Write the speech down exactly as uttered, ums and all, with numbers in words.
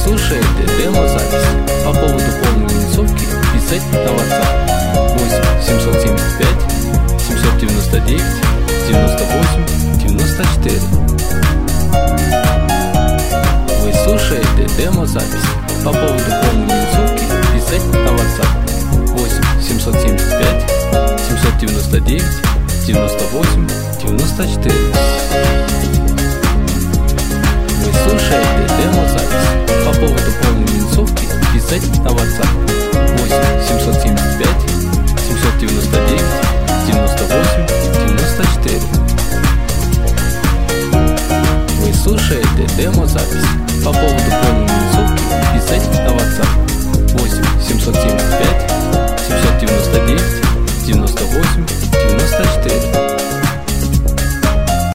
слушаете демо-запись. По поводу полной минусовки писать на WhatsApp восемь семьсот семьдесят пять семьсот девяносто девять девяносто восемь девяносто четыре. Вы слушаете демо-запись. По поводу полной минусовки писать на WhatsApp восемь семьсот семьдесят пять семьсот девяносто девять девяносто восемь девяносто четыре.